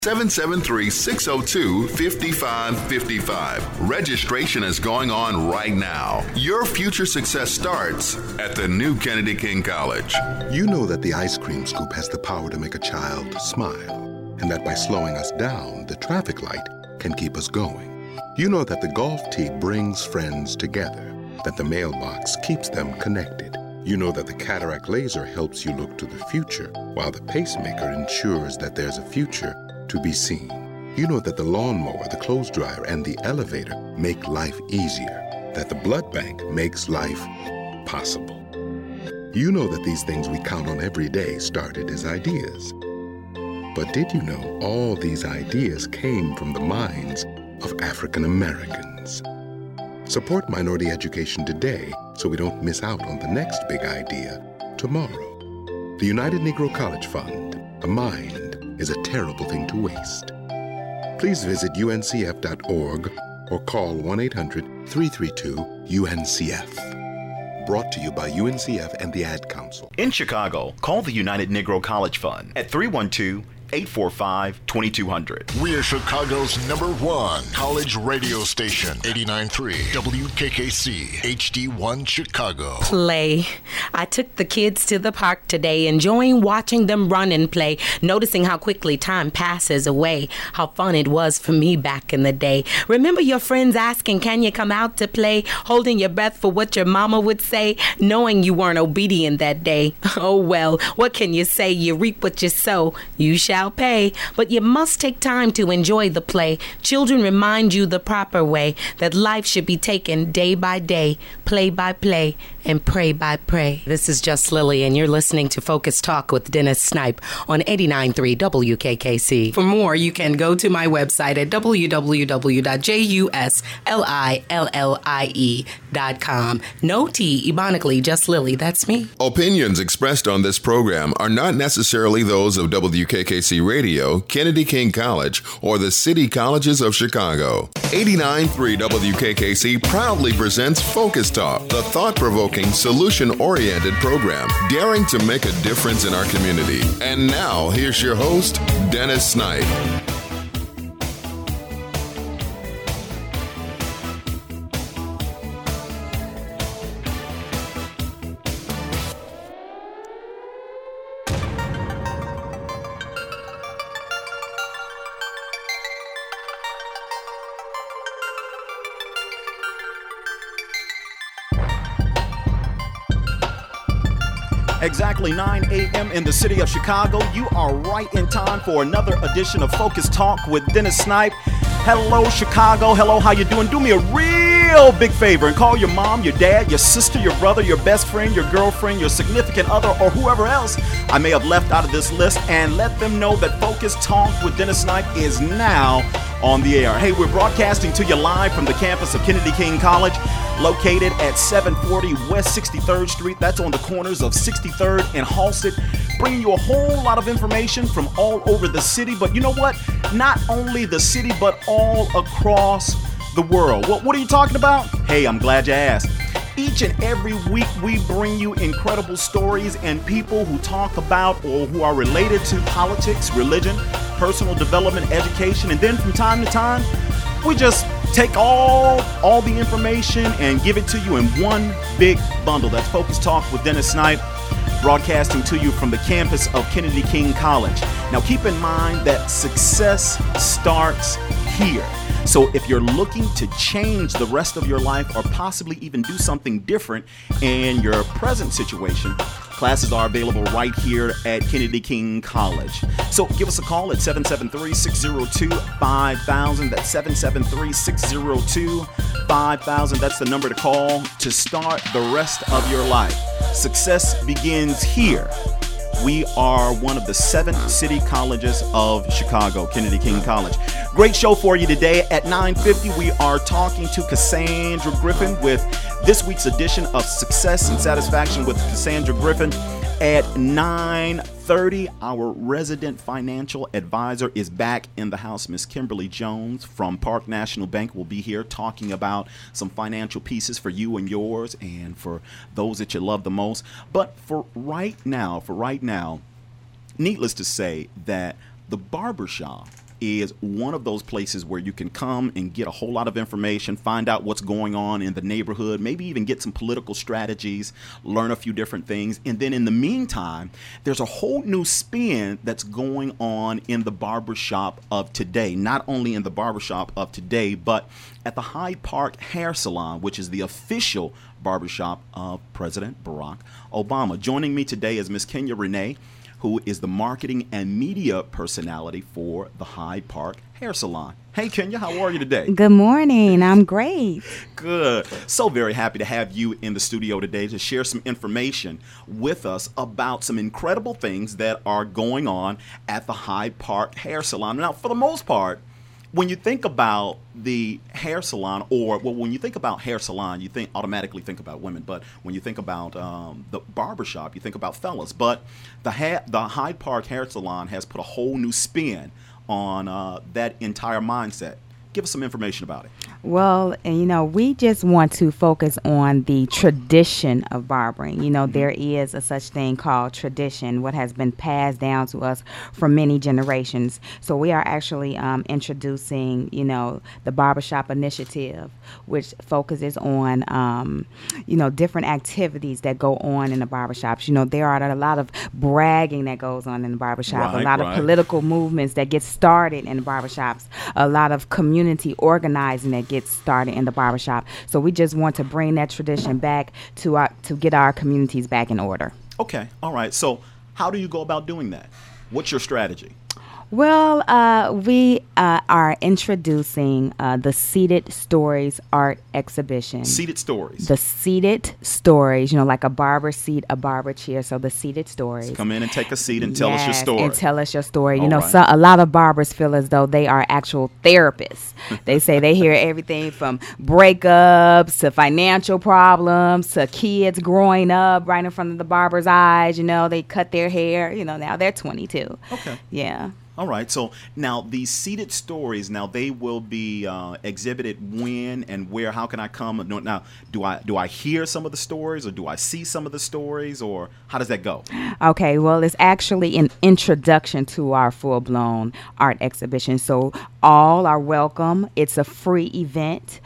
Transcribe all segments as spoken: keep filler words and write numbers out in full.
seven seven three, six oh two, five five five five. Registration is going on right now. Your future success starts at the new Kennedy King College. You know that the ice cream scoop has the power to make a child smile, and that by slowing us down, the traffic light can keep us going. You know that the golf tee brings friends together, that the mailbox keeps them connected. You know that the cataract laser helps you look to the future, while the pacemaker ensures that there's a future to be seen. You know that the lawnmower, the clothes dryer, and the elevator make life easier, that the blood bank makes life possible. You know that these things we count on every day started as ideas. But did you know all these ideas came from the minds of African Americans? Support minority education today so we don't miss out on the next big idea tomorrow. The United Negro College Fund, a mind is a terrible thing to waste. Please visit U N C F dot org or call one eight hundred, three three two, U N C F. Brought to you by U N C F and the Ad Council. In Chicago, call the United Negro College Fund at three one two, eight four five, two two zero zero. We're Chicago's number one college radio station, eighty-nine point three W K K C, H D one Chicago. Play. I took the kids to the park today, enjoying watching them run and play, noticing how quickly time passes away, how fun it was for me back in the day. Remember your friends asking, can you come out to play, holding your breath for what your mama would say, knowing you weren't obedient that day. Oh well, what can you say? You reap what you sow. You shall pay, but you must take time to enjoy the play. Children remind you the proper way, that life should be taken day by day, play by play, and pray by pray. This is Just Lily, and you're listening to Focus Talk with Dennis Snipe on eighty-nine point three W K K C. For more, you can go to my website at w w w dot juslilie dot com. No T, ebonically, Just Lily, that's me. Opinions expressed on this program are not necessarily those of W K K C Radio, Kennedy King College, or the City Colleges of Chicago. eighty-nine point three W K K C proudly presents Focus Talk, the thought-provoking, solution-oriented program daring to make a difference in our community. And now, here's your host, Dennis Snipe. Exactly nine a.m. in the city of Chicago. You are right in time for another edition of Focus Talk with Dennis Snipe. Hello, Chicago. Hello, how you doing? Do me a real big favor and call your mom, your dad, your sister, your brother, your best friend, your girlfriend, your significant other, or whoever else I may have left out of this list, and let them know that Focus Talk with Dennis Snipe is now on the air. Hey, we're broadcasting to you live from the campus of Kennedy King College, located at seven forty West sixty-third Street. That's on the corners of sixty-third and Halsted, bringing you a whole lot of information from all over the city. But you know what? Not only the city, but all across the world. What, what are you talking about? Hey, I'm glad you asked. Each and every week, we bring you incredible stories and people who talk about or who are related to politics, religion, personal development, education, and then from time to time, we just take all all the information and give it to you in one big bundle. That's Focus Talk with Dennis Snipe, broadcasting to you from the campus of Kennedy King College. Now, keep in mind that success starts here. So if you're looking to change the rest of your life or possibly even do something different in your present situation, classes are available right here at Kennedy King College. So give us a call at seven seven three, six zero two, five thousand. That's seven seven three, six zero two, five thousand. That's the number to call to start the rest of your life. Success begins here. We are one of the seven city colleges of Chicago, Kennedy King College. Great show for you today. At nine fifty, we are talking to Cassandra Griffin with this week's edition of Success and Satisfaction with Cassandra Griffin. At nine thirty, our resident financial advisor is back in the house. Miss Kimberly Jones from Park National Bank will be here talking about some financial pieces for you and yours and for those that you love the most. But for right now, for right now, needless to say that the barbershop is one of those places where you can come and get a whole lot of information, find out what's going on in the neighborhood, maybe even get some political strategies, learn a few different things. And then in the meantime, there's a whole new spin that's going on in the barbershop of today. Not only in the barbershop of today, but at the Hyde Park Hair Salon, which is the official barbershop of President Barack Obama. Joining me today is Miss Kenya Renee, who is the marketing and media personality for the Hyde Park Hair Salon. Hey, Kenya, how are you today? Good morning. I'm great. Good. So very happy to have you in the studio today to share some information with us about some incredible things that are going on at the Hyde Park Hair Salon. Now, for the most part, when you think about the hair salon, or well, when you think about hair salon, you think automatically think about women. But when you think about um, the barbershop, you think about fellas. But the ha- the Hyde Park Hair Salon has put a whole new spin on uh, that entire mindset. Give us some information about it. Well, you know, we just want to focus on the tradition of barbering. You know, mm-hmm. there is a such thing called tradition, what has been passed down to us for many generations. So we are actually um, introducing, you know, the Barbershop Initiative, which focuses on, um, you know, different activities that go on in the barbershops. You know, there are a lot of bragging that goes on in the barbershop, right, a lot right. of political movements that get started in the barbershops, a lot of community Community organizing that gets started in the barbershop. So we just want to bring that tradition back to our, to get our communities back in order. Okay, all right. So how do you go about doing that? What's your strategy? Well, uh, we uh, are introducing uh, the Seated Stories Art Exhibition. Seated Stories. The Seated Stories, you know, like a barber seat, a barber chair. So the Seated Stories. So come in and take a seat and tell yes, us your story. and tell us your story. You All know, right. so a lot of barbers feel as though they are actual therapists. They say they hear everything from breakups to financial problems to kids growing up right in front of the barber's eyes. You know, they cut their hair. You know, now they're twenty-two. Okay. Yeah. All right. So now these seated stories, now they will be uh, exhibited when and where? How can I come? Now, do I do I hear some of the stories, or do I see some of the stories, or how does that go? Okay. Well, it's actually an introduction to our full-blown art exhibition. So all are welcome. It's a free event.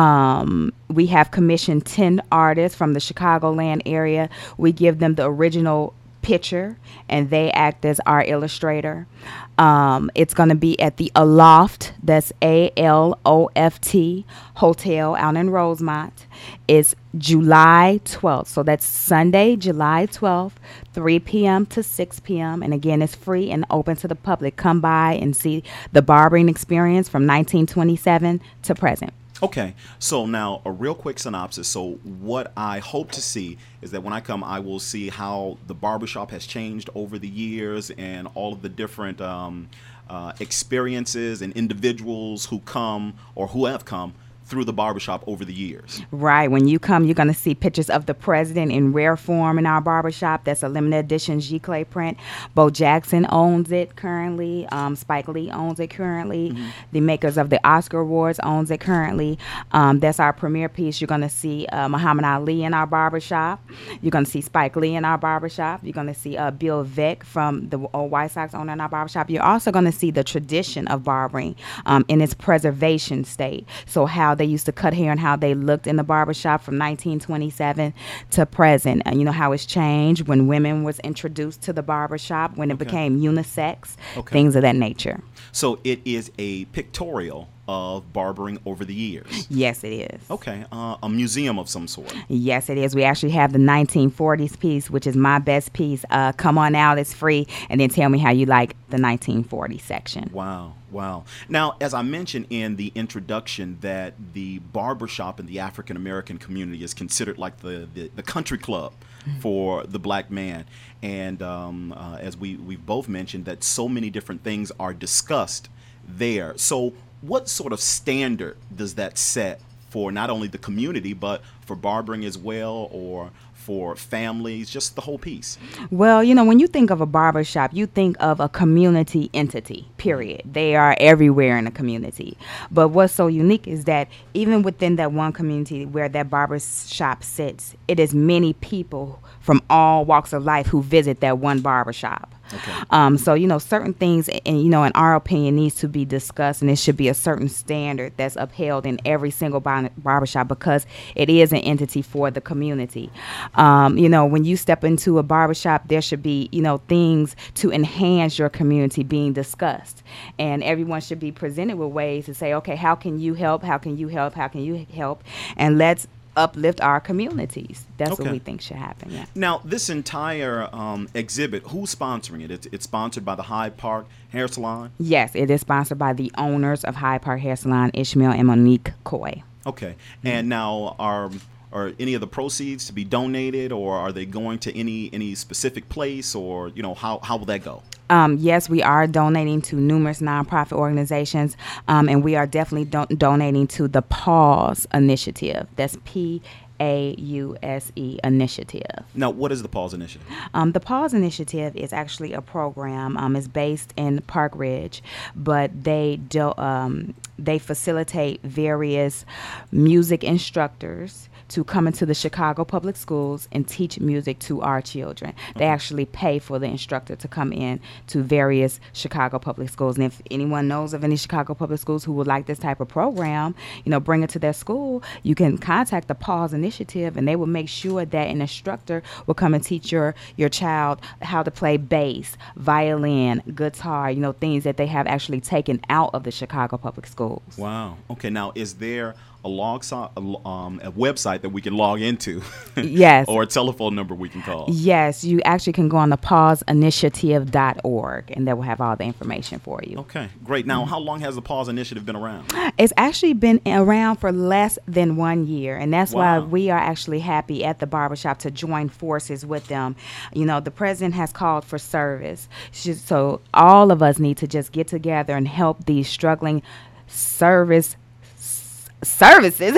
Um, we have commissioned ten artists from the Chicagoland area. We give them the original picture, and they act as our illustrator. Um, it's going to be at the Aloft, that's A L O F T, Hotel out in Rosemont. It's July twelfth, so that's Sunday, July twelfth, three p.m. to six p.m. And again, it's free and open to the public. Come by and see the barbering experience from nineteen twenty-seven to present. Okay, so now a real quick synopsis. So what I hope to see is that when I come, I will see how the barbershop has changed over the years and all of the different um, uh, experiences and individuals who come or who have come through the barbershop over the years. Right. When you come, you're going to see pictures of the president in rare form in our barbershop. That's a limited edition G-Clay print. Bo Jackson owns it currently. Um, Spike Lee owns it currently. Mm-hmm. The makers of the Oscar Awards owns it currently. Um, that's our premiere piece. You're going to see uh, Muhammad Ali in our barbershop. You're going to see Spike Lee in our barbershop. You're going to see uh, Bill Veeck from the old White Sox owner in our barbershop. You're also going to see the tradition of barbering um, in its preservation state. So how they used to cut hair and how they looked in the barbershop from nineteen twenty-seven to present. And you know how it's changed when women was introduced to the barbershop, when it Okay. became unisex, Okay. things of that nature. So it is a pictorial of barbering over the years. Yes, it is. Okay, uh, a museum of some sort. Yes, it is. We actually have the nineteen forties piece, which is my best piece. Uh, come on out, it's free, and then tell me how you like the nineteen forties section. Wow, wow. Now, as I mentioned in the introduction, that the barbershop in the African American community is considered like the, the, the country club for the black man. And um, uh, as we, we've both mentioned, that so many different things are discussed there. So what sort of standard does that set for not only the community, but for barbering as well, or for families, just the whole piece? Well, you know, when you think of a barbershop, you think of a community entity, period. They are everywhere in the community. But what's so unique is that even within that one community where that barbershop sits, it is many people from all walks of life who visit that one barbershop. Okay. Um, so, you know, certain things, and, you know, in our opinion, needs to be discussed, and it should be a certain standard that's upheld in every single bar- barbershop because it is an entity for the community. Um, you know, when you step into a barbershop, there should be, you know, things to enhance your community being discussed. And everyone should be presented with ways to say, okay, how can you help? How can you help? How can you help? And let's uplift our communities. That's Okay. what we think should happen. Yeah. Now, this entire um, exhibit, who's sponsoring it? It's, it's sponsored by the Hyde Park Hair Salon? Yes, it is sponsored by the owners of Hyde Park Hair Salon, Ishmael and Monique Coy. Okay. And now, are are any of the proceeds to be donated, or are they going to any any specific place, or, you know, how, how will that go? Um, yes, we are donating to numerous nonprofit organizations, um, and we are definitely don- donating to the Pause Initiative. That's P A U S E Initiative. Now, what is the Pause Initiative? Um, the Pause Initiative is actually a program. Um, it's based in Park Ridge, but they do, um, they facilitate various music instructors to come into the Chicago Public Schools and teach music to our children. They actually pay for the instructor to come in to various Chicago Public Schools. And if anyone knows of any Chicago Public Schools who would like this type of program, you know, bring it to their school, you can contact the Pause Initiative, and they will make sure that an instructor will come and teach your, your child how to play bass, violin, guitar, you know, things that they have actually taken out of the Chicago Public Schools. Wow. Okay. Now, is there a log so, a, um, a website that we can log into? Yes. Or a telephone number we can call? Yes, you actually can go on the pause initiative dot org, and that will have all the information for you. Okay, great. Now, how long has the Pause Initiative been around? It's actually been around for less than one year, and that's Wow. why we are actually happy at the barbershop to join forces with them. You know, the president has called for service, so all of us need to just get together and help these struggling service services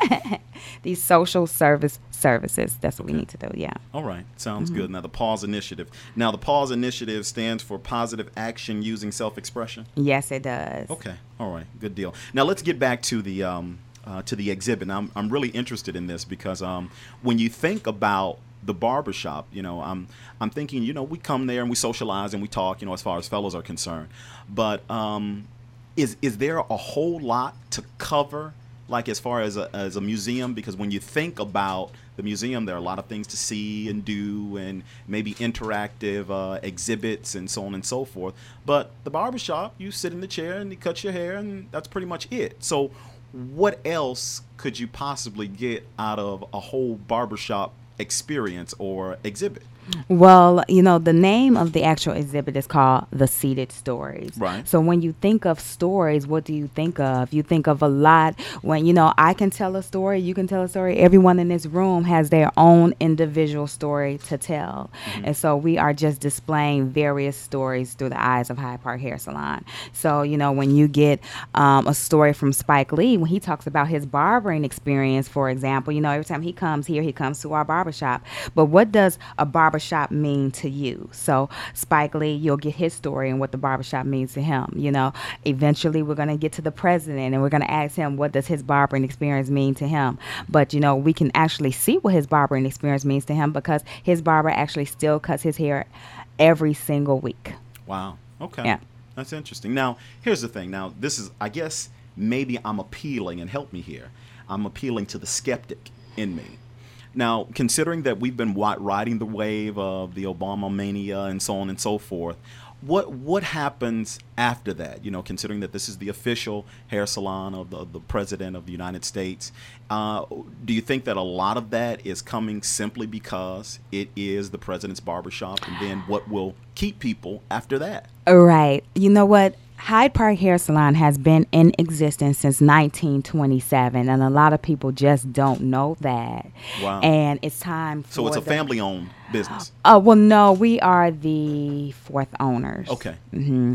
these social service services. That's what Okay. we need to do. Yeah. All right, sounds good. Now, the Pause Initiative. Now, the Pause Initiative stands for Positive Action Using Self-Expression. Yes, it does. Okay, all right, good deal. Now, let's get back to the um, uh, to the exhibit. Now, I'm I'm really interested in this because um, when you think about the barbershop, you know, I'm I'm thinking, you know, we come there and we socialize and we talk, you know, as far as fellows are concerned. But um, is is there a whole lot to cover, like as far as a, as a museum? Because when you think about the museum, there are a lot of things to see and do, and maybe interactive uh, exhibits and so on and so forth. But the barbershop, you sit in the chair and you cut your hair, and that's pretty much it. So what else could you possibly get out of a whole barbershop experience or exhibit? Well, you know, the name of the actual exhibit is called The Seated Stories. Right. So when you think of stories, what do you think of? You think of a lot. When, you know, I can tell a story, you can tell a story. Everyone in this room has their own individual story to tell. Mm-hmm. And so we are just displaying various stories through the eyes of Hyde Park Hair Salon. So, you know, when you get um, a story from Spike Lee, when he talks about his barbering experience, for example, you know, every time he comes here, he comes to our barbershop. But what does a barbershop mean to you? So Spike Lee, you'll get his story and what the barbershop means to him. You know, eventually we're going to get to the president and we're going to ask him, what does his barbering experience mean to him? But, you know, we can actually see what his barbering experience means to him because his barber actually still cuts his hair every single week. Wow. Okay. Yeah. That's interesting. Now, here's the thing. Now, this is, I guess, maybe I'm appealing, and help me here. I'm appealing to the skeptic in me. Now, considering that we've been riding the wave of the Obama mania and so on and so forth, what what happens after that? You know, considering that this is the official hair salon of the, the President of the United States, uh, do you think that a lot of that is coming simply because it is the President's barbershop? And then what will keep people after that? Right. You know what? Hyde Park Hair Salon has been in existence since nineteen twenty-seven, and a lot of people just don't know that. Wow. And it's time for So it's a the- family-owned business. Oh, well, no, we are the fourth owners. Okay. hmm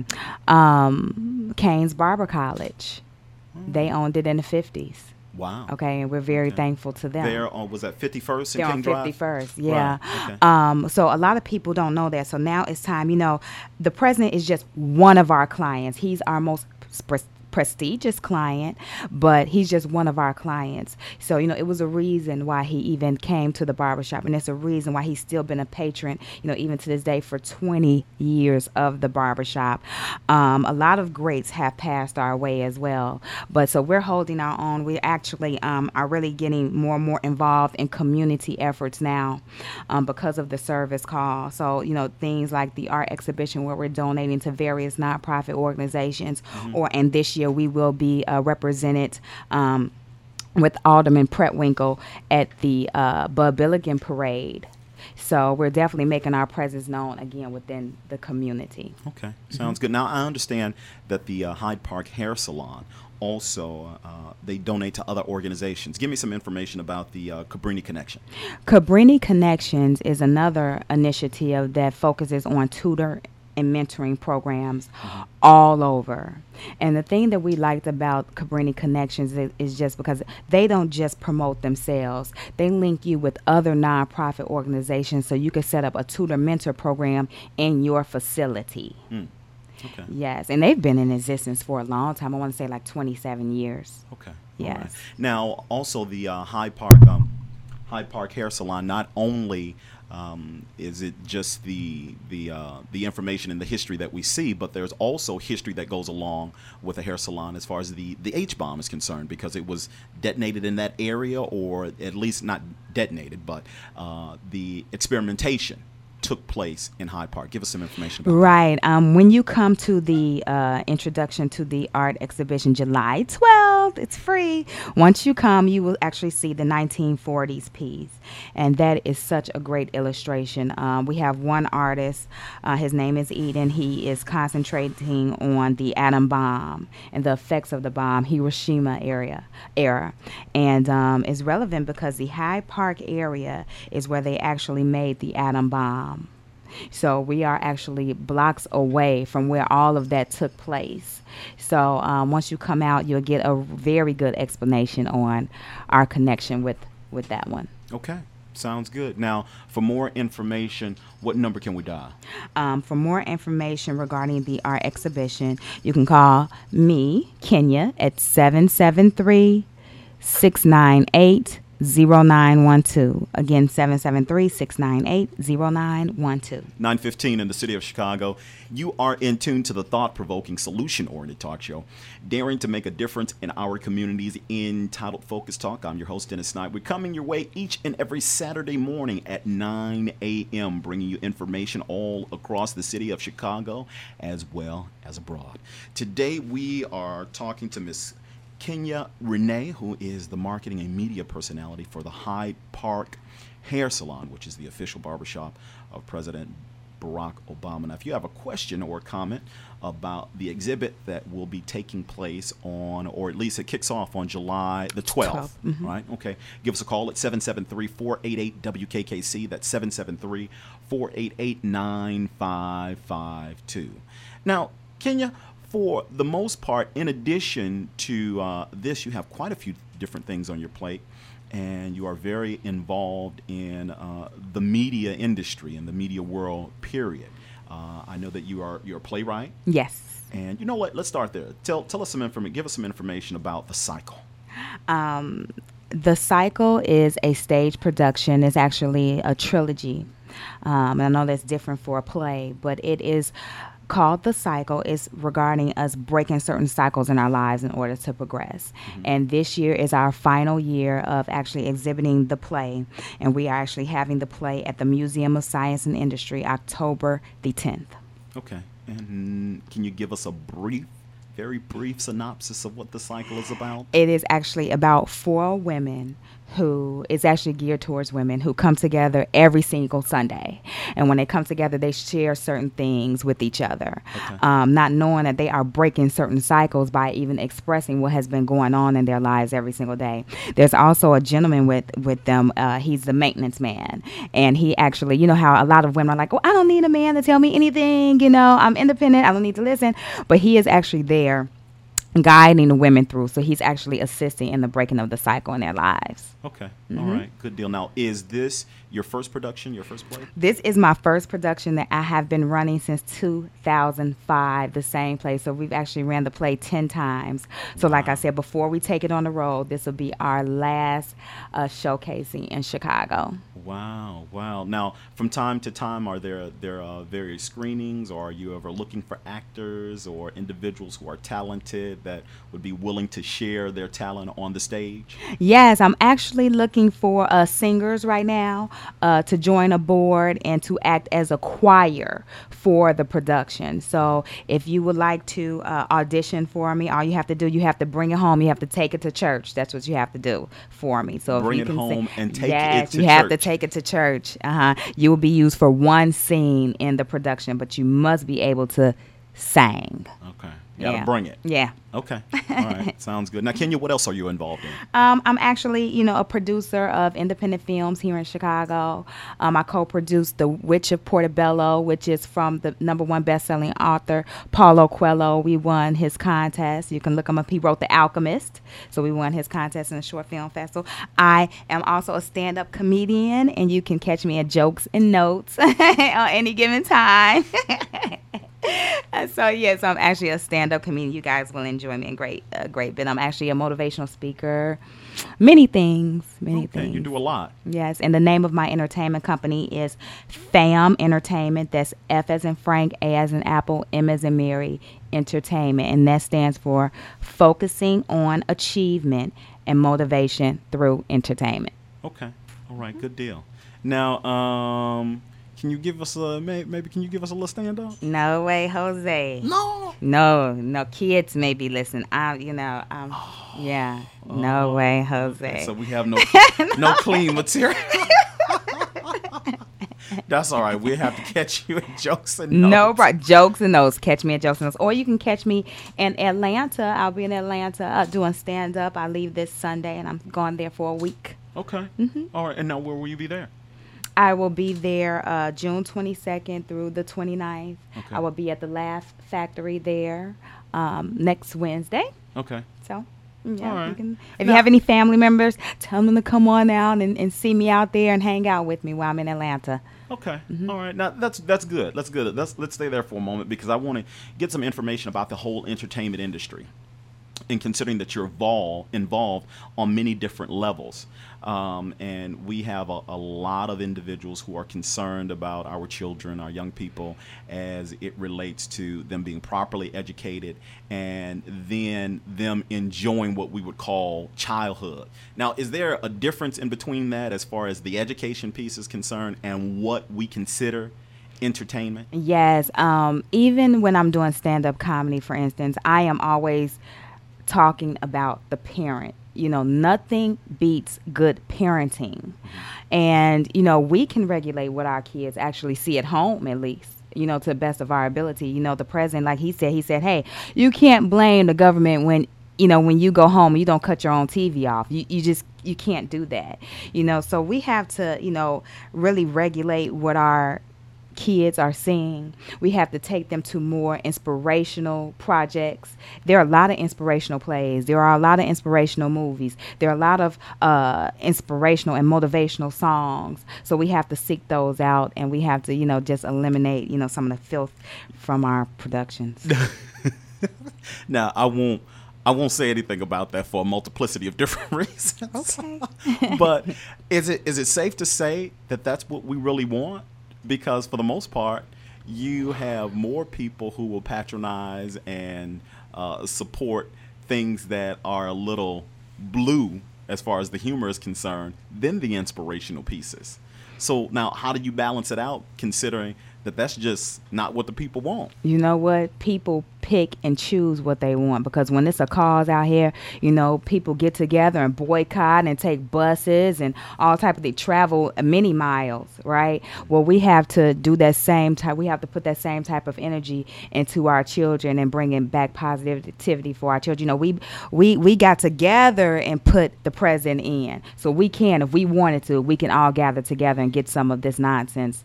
Um, Kane's Barber College. They owned it in the fifties. Wow. Okay, and we're very Okay. thankful to them. There on, was that fifty-first and They're King on Drive? fifty-first, yeah. Right, okay. Um, so a lot of people don't know that. So now it's time. You know, the president is just one of our clients. He's our most pres- prestigious client, but he's just one of our clients. So, you know, it was a reason why he even came to the barbershop, and it's a reason why he's still been a patron, you know, even to this day for twenty years of the barbershop. Um, a lot of greats have passed our way as well, but so we're holding our own. We actually um, are really getting more and more involved in community efforts now um, because of the service call. So, you know, things like the art exhibition where we're donating to various nonprofit organizations, mm-hmm. or and this year we will be uh, represented um, with Alderman Pretwinkle at the uh, Bud Billigan Parade. So we're definitely making our presence known again within the community. Okay, sounds mm-hmm. good. Now I understand that the uh, Hyde Park Hair Salon also uh, they donate to other organizations. Give me some information about the uh, Cabrini Connection. Cabrini Connections is another initiative that focuses on tutor and mentoring programs mm-hmm. all over. And the thing that we liked about Cabrini Connections is, is just because they don't just promote themselves. They link you with other nonprofit organizations so you can set up a tutor mentor program in your facility. Mm. Okay. Yes, and they've been in existence for a long time. I want to say like twenty-seven years. Okay. Yes. Right. Now, also the uh, Hyde Park um, Hyde Park Hair Salon, not only Um, is it just the the uh, the information and the history that we see, but there's also history that goes along with a hair salon as far as the, the H-bomb is concerned, because it was detonated in that area, or at least not detonated, but uh, the experimentation took place in Hyde Park. Give us some information about right. that. Right. Um, when you come to the uh, introduction to the art exhibition July twelfth, it's free. Once you come, you will actually see the nineteen forties piece. And that is such a great illustration. Um, we have one artist. Uh, his name is Eden. He is concentrating on the atom bomb and the effects of the bomb, Hiroshima area, era. And um, it's relevant because the Hyde Park area is where they actually made the atom bomb. So we are actually blocks away from where all of that took place. So um, once you come out, you'll get a very good explanation on our connection with, with that one. Okay. Sounds good. Now, for more information, what number can we dial? Um, for more information regarding the art exhibition, you can call me, Kenya, at seven seven three, six nine eight, zero nine one two. Again, seven seven three, six nine eight, zero nine one two. nine fifteen in the city of Chicago. You are in tune to the thought-provoking, solution-oriented talk show, daring to make a difference in our communities, entitled Focus Talk. I'm your host, Dennis Knight. We're coming your way each and every Saturday morning at nine a.m., bringing you information all across the city of Chicago as well as abroad. Today, we are talking to Miss Kenya Renee, who is the marketing and media personality for the Hyde Park Hair Salon, which is the official barbershop of President Barack Obama. Now, if you have a question or comment about the exhibit that will be taking place on, or at least it kicks off on July the twelfth, mm-hmm. right? Okay. Give us a call at seven seven three, four eight eight, W K K C. That's seven seven three, four eight eight, nine five five two. Now, Kenya, for the most part, in addition to uh, this, you have quite a few different things on your plate, and you are very involved in uh, the media industry and the media world, period. Uh, I know that you are you're a playwright. Yes. And you know what? Let's start there. Tell tell us some information. Give us some information about The Cycle. Um, The Cycle is a stage production. It's actually a trilogy. Um, and I know that's different for a play, but it is called The Cycle. Is regarding us breaking certain cycles in our lives in order to progress. Mm-hmm. And this year is our final year of actually exhibiting the play. And we are actually having the play at the Museum of Science and Industry October the tenth. Okay. And can you give us a brief, very brief synopsis of what The Cycle is about? It is actually about four women who is actually geared towards women who come together every single Sunday. And when they come together, they share certain things with each other, okay. um, not knowing that they are breaking certain cycles by even expressing what has been going on in their lives every single day. There's also a gentleman with, with them. Uh, he's the maintenance man. And he actually, you know how a lot of women are like, oh, I don't need a man to tell me anything. You know, I'm independent. I don't need to listen. But he is actually there guiding the women through. So he's actually assisting in the breaking of the cycle in their lives. Okay. Mm-hmm. All right. Good deal. Now, is this your first production, your first play? This is my first production that I have been running since two thousand five, the same play. So we've actually ran the play ten times. So wow. Like I said, before we take it on the road, this will be our last uh, showcasing in Chicago. Wow, wow. Now, from time to time, are there there uh, various screenings, or are you ever looking for actors or individuals who are talented that would be willing to share their talent on the stage? Yes, I'm actually looking for uh, singers right now uh, to join a board and to act as a choir for the production. So if you would like to uh, audition for me, all you have to do, you have to bring it home. You have to take it to church. That's what you have to do for me. So bring if you it can home sing, and take yes, it to you church. have to take it to church. Uh-huh. You will be used for one scene in the production, but you must be able to sing. Okay. You gotta yeah. bring it. Yeah. Okay. All right. Sounds good. Now, Kenya, what else are you involved in? Um, I'm actually, you know, a producer of independent films here in Chicago. Um, I co-produced The Witch of Portobello, which is from the number one best-selling author, Paulo Coelho. We won his contest. You can look him up. He wrote The Alchemist. So we won his contest in the Short Film Festival. I am also a stand-up comedian, and you can catch me at Jokes and Notes on any given time. So yes, I'm actually a stand-up comedian. You guys will enjoy me in great, uh, great bit. I'm actually a motivational speaker. Many things, many okay, things. You do a lot. Yes, and the name of my entertainment company is FAM Entertainment. That's F as in Frank, A as in Apple, M as in Mary Entertainment, and that stands for Focusing on Achievement and Motivation Through Entertainment. Okay, all right, good deal. Now, um. Can you give us a maybe? Can you give us a little stand up? No way, Jose. No. No, no. Kids may be listening. I, you know, um, oh, yeah. No oh, way, Jose. Okay, so we have no no clean material. That's all right. We'll have to catch you at Jokes and Notes. No, bro. Jokes and Notes. Catch me at Jokes and Notes. Or you can catch me in Atlanta. I'll be in Atlanta uh, doing stand up. I leave this Sunday and I'm going there for a week. Okay. Mm-hmm. All right. And now, where will you be there? I will be there uh, June twenty-second through the twenty-ninth. Okay. I will be at the Laugh Factory there um, next Wednesday. Okay. So, yeah. All right. You can, if now, you have any family members, tell them to come on out and, and see me out there and hang out with me while I'm in Atlanta. Okay. Mm-hmm. All right. Now, that's that's good. That's good. Let's, let's stay there for a moment because I want to get some information about the whole entertainment industry. And considering that you're involved, involved on many different levels. Um, and we have a, a lot of individuals who are concerned about our children, our young people, as it relates to them being properly educated and then them enjoying what we would call childhood. Now, is there a difference in between that as far as the education piece is concerned and what we consider entertainment? Yes. Um, even when I'm doing stand-up comedy, for instance, I am always talking about the parent. You know, nothing beats good parenting. Mm-hmm. And, you know, we can regulate what our kids actually see at home, at least, you know, to the best of our ability. You know, the president, like he said, he said, hey, you can't blame the government when, you know, when you go home, you don't cut your own T V off. You, you just, you can't do that. You know, so we have to, you know, really regulate what our kids are seeing. We have to take them to more inspirational projects. There are a lot of inspirational plays. There are a lot of inspirational movies. There are a lot of uh, inspirational and motivational songs. So we have to seek those out, and we have to, you know, just eliminate, you know, some of the filth from our productions. Now, I won't I won't say anything about that for a multiplicity of different reasons. Okay. But is it is it safe to say that that's what we really want? Because for the most part, you have more people who will patronize and uh, support things that are a little blue as far as the humor is concerned than the inspirational pieces. So now, how do you balance it out, considering that that's just not what the people want? You know what? People pick and choose what they want, because when it's a cause out here, you know, people get together and boycott and take buses and all type of, they travel many miles, right? Well, we have to do that same type, we have to put that same type of energy into our children and bringing back positivity for our children. You know, we, we, we got together and put the president in. So we can, if we wanted to, we can all gather together and get some of this nonsense,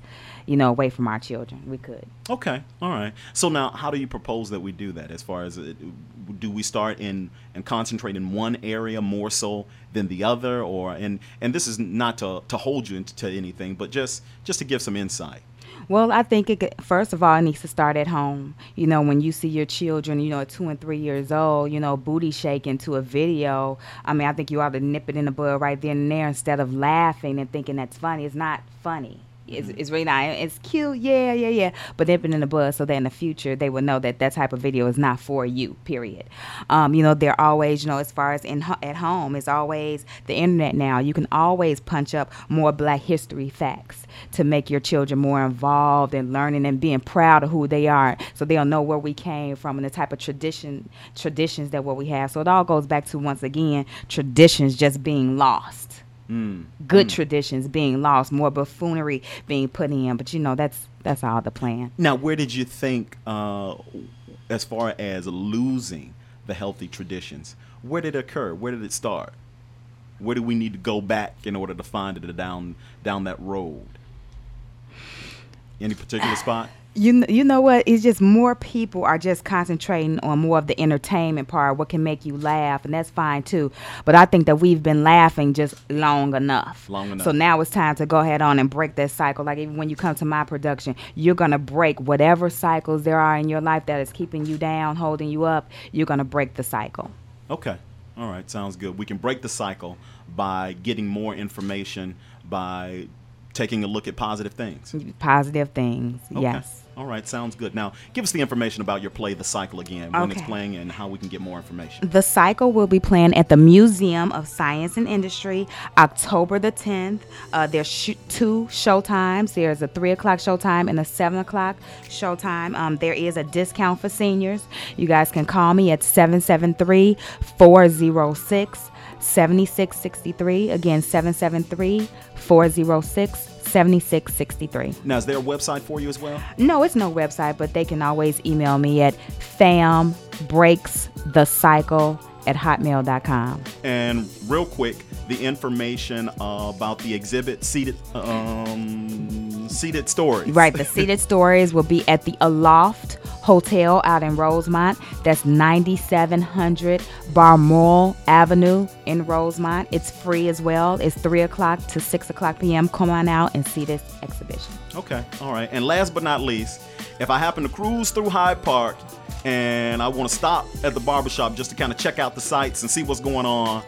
you know, away from our children. We could. Okay. All right. So now, how do you propose that we do that? As far as, uh, do we start in and concentrate in one area more so than the other? Or, and, and this is not to, to hold you into anything, but just, just to give some insight. Well, I think it could, first of all, it needs to start at home. You know, when you see your children, you know, at two and three years old, you know, booty shaking to a video, I mean, I think you ought to nip it in the bud right then and there instead of laughing and thinking that's funny. It's not funny. It's, it's really not. It's cute, yeah, yeah, yeah. But nip it in the bud so that in the future they will know that that type of video is not for you, period. Um, you know, they're always, you know, as far as in at home, it's always the internet now. You can always punch up more Black history facts to make your children more involved in learning and being proud of who they are, so they'll know where we came from and the type of tradition traditions that what we have. So it all goes back to, once again, traditions just being lost. Mm. Good mm. traditions being lost, more buffoonery being put in, but you know, that's that's all the plan. Now, where did you think, uh, as far as losing the healthy traditions, where did it occur? Where did it start? Where do we need to go back in order to find it down down that road? Any particular spot? You you know what? It's just more people are just concentrating on more of the entertainment part, what can make you laugh, and that's fine too. But I think that we've been laughing just long enough. Long enough. So now it's time to go ahead on and break that cycle. Like even when you come to my production, you're going to break whatever cycles there are in your life that is keeping you down, holding you up. You're going to break the cycle. Okay. All right. Sounds good. We can break the cycle by getting more information, by taking a look at positive things. Positive things, okay. Yes. All right, sounds good. Now, give us the information about your play, The Cycle, again, when okay. it's playing and how we can get more information. The Cycle will be playing at the Museum of Science and Industry, October the tenth. Uh, there's sh- two show times. There's a three o'clock show time and a seven o'clock show time. Um, there is a discount for seniors. You guys can call me at seven seven three, four oh six, seven six six three. Again, seven seven three, four oh six, seven six six three. Now, is there a website for you as well? No, it's no website, but they can always email me at fambreaksthecycle at hotmail dot com. And real quick, the information uh, about the exhibit, Seated um, Seated Stories. Right, the Seated Stories will be at the Aloft Hotel out in Rosemont. That's ninety-seven hundred Balmoral Avenue in Rosemont. It's free as well. It's three o'clock to six o'clock p.m. Come on out and see this exhibition. Okay, all right. And last but not least, if I happen to cruise through Hyde Park and I want to stop at the barbershop just to kind of check out the sights and see what's going on,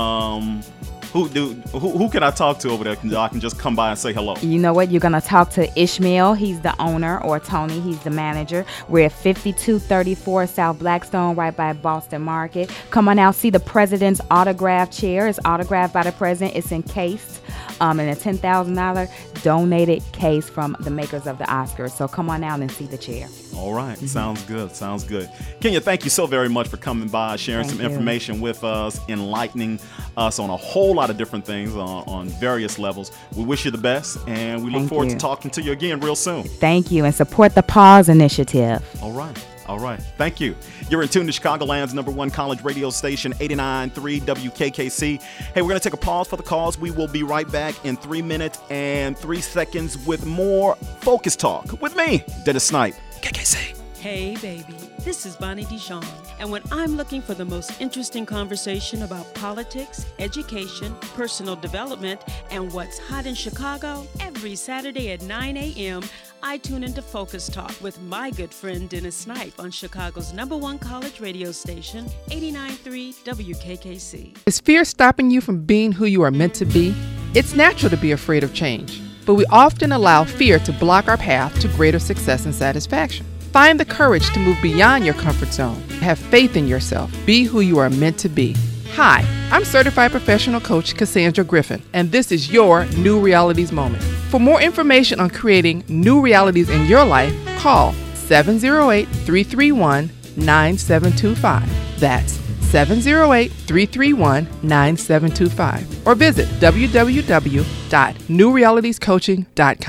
um, who do who, who can I talk to over there? Can, I can just come by and say hello. You know what? You're going to talk to Ishmael. He's the owner, or Tony. He's the manager. We're at fifty-two thirty-four South Blackstone, right by Boston Market. Come on out, see the president's autograph chair. It's autographed by the president. It's encased um, in a ten thousand dollars donated case from the makers of the Oscars. So come on out and see the chair. All right. Mm-hmm. Sounds good. Sounds good. Kenya, thank you so very much for coming by, sharing thank some you. information with us, enlightening us on a whole lot of different things on, on various levels. We wish you the best, and we look thank forward you. to talking to you again real soon. Thank you, and support the Pause Initiative. All right. All right. Thank you. You're in tune to Chicagoland's number one college radio station, eighty-nine point three W K K C. Hey, we're going to take a pause for the cause. We will be right back in three minutes and three seconds with more Focus Talk with me, Dennis Snipe, K K C. Hey, baby. This is Bonnie Dijon, and when I'm looking for the most interesting conversation about politics, education, personal development, and what's hot in Chicago, every Saturday at nine a.m., I tune into Focus Talk with my good friend Dennis Snipe on Chicago's number one college radio station, eighty-nine point three W K K C. Is fear stopping you from being who you are meant to be? It's natural to be afraid of change, but we often allow fear to block our path to greater success and satisfaction. Find the courage to move beyond your comfort zone. Have faith in yourself. Be who you are meant to be. Hi, I'm certified professional coach Cassandra Griffin, and this is your New Realities Moment. For more information on creating new realities in your life, call seven oh eight, three three one, nine seven two five. That's seven oh eight, three three one, nine seven two five. Or visit w w w dot new realities coaching dot com.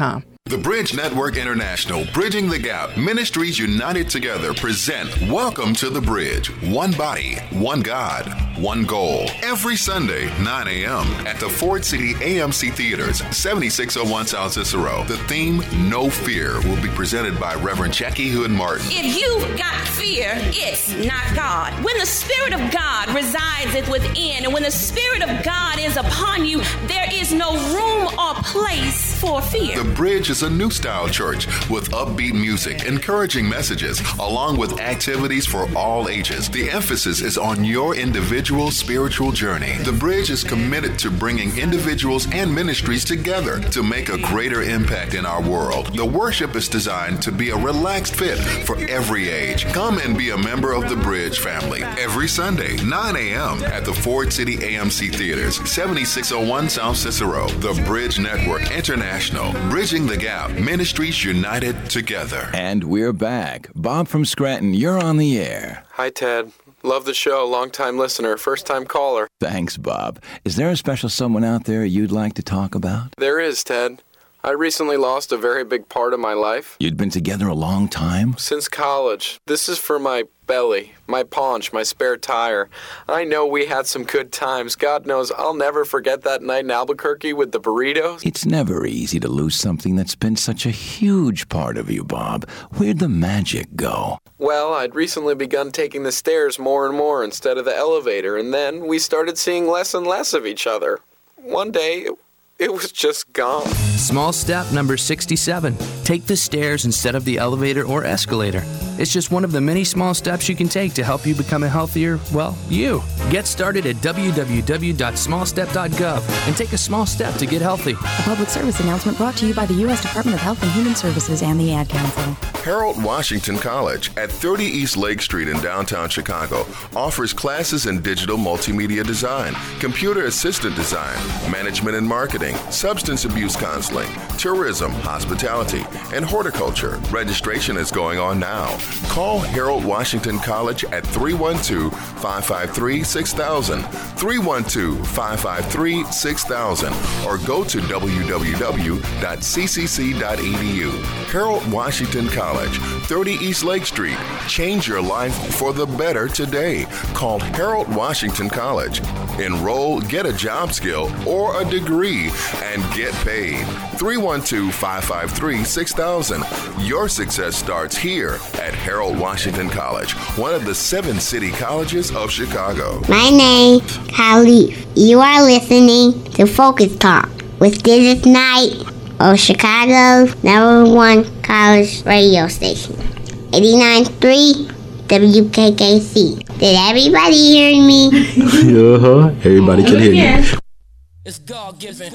The Bridge Network International, Bridging the Gap, Ministries United Together present Welcome to the Bridge. One body, one God, one goal. Every Sunday, nine a.m. at the Ford City A M C Theaters, seventy-six oh one South Cicero. The theme, No Fear, will be presented by Reverend Jackie Hood Martin. If you've got fear, it's not God. When the Spirit of God resides within, and when the Spirit of God is upon you, there is no room or place for fear. The Bridge is a new style church with upbeat music, encouraging messages, along with activities for all ages. The emphasis is on your individual spiritual journey. The Bridge is committed to bringing individuals and ministries together to make a greater impact in our world. The worship is designed to be a relaxed fit for every age. Come and be a member of the Bridge family every Sunday, nine a.m. at the Ford City A M C Theaters, seventy-six oh one South Cicero. The Bridge Network International, Bridging the Gap, Ministries United Together. And we're back. Bob from Scranton, you're on the air. Hi, Ted. Love the show. Long-time listener, first-time caller. Thanks, Bob. Is there a special someone out there you'd like to talk about? There is, Ted. I recently lost a very big part of my life. You'd been together a long time? Since college. This is for my belly, my paunch, my spare tire. I know we had some good times. God knows I'll never forget that night in Albuquerque with the burritos. It's never easy to lose something that's been such a huge part of you, Bob. Where'd the magic go? Well, I'd recently begun taking the stairs more and more instead of the elevator, and then we started seeing less and less of each other. One day, it, it was just gone. Small step number sixty-seven. Take the stairs instead of the elevator or escalator. It's just one of the many small steps you can take to help you become a healthier, well, you. Get started at w w w dot small step dot gov and take a small step to get healthy. A public service announcement brought to you by the U S Department of Health and Human Services and the Ad Council. Harold Washington College at thirty East Lake Street in downtown Chicago offers classes in digital multimedia design, computer assistant design, management and marketing, substance abuse counseling, tourism, hospitality, and horticulture. Registration is going on now. Call Harold Washington College at three one two, five five three, six thousand, three one two, five five three, six thousand, or go to w w w dot c c c dot e d u. Harold Washington College, thirty East Lake Street. Change your life for the better today. Call Harold Washington College. Enroll, get a job skill or a degree, and get paid. three one two, five five three, six thousand. Your success starts here at Harold Washington College, one of the seven city colleges of Chicago. My name's Khalif. You are listening to Focus Talk with Dennis Knight of Chicago's number one college radio station, eighty-nine point three W K K C. Did everybody hear me? Uh-huh. Everybody can hear you. It's God-given.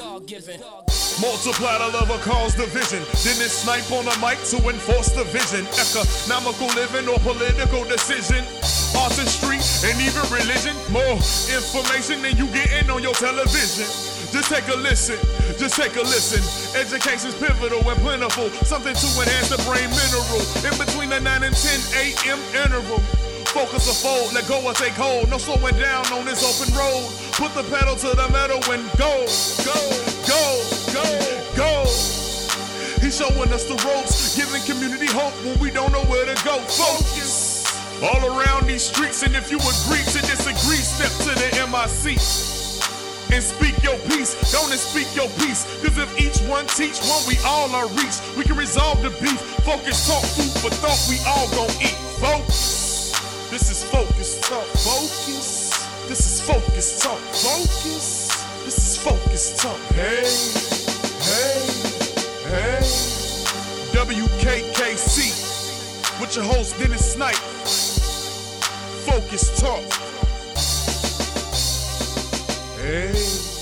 Multiply the love or cause division. Then it's snipe on the mic to enforce the vision. Economical living or political decision. Artistry and even religion. More information than you getting on your television. Just take a listen, just take a listen. Education's pivotal and plentiful. Something to enhance the brain mineral. In between the nine and ten a.m. interval. Focus or fold, let go or take hold. No slowing down on this open road. Put the pedal to the metal and go, go, go, go, go. He's showing us the ropes, giving community hope when we don't know where to go. Focus all around these streets, and if you agree to disagree, step to the M I C and speak your piece. Don't speak your piece, cause if each one teach one, we all are reach. We can resolve the beef. Focus, talk, food for thought, we all gon' eat. Focus. This is Focus Talk. Focus. This is Focus Talk. Focus. This is Focus Talk. Hey, hey, hey. W K K C with your host Dennis Knight. Focus Talk. Hey.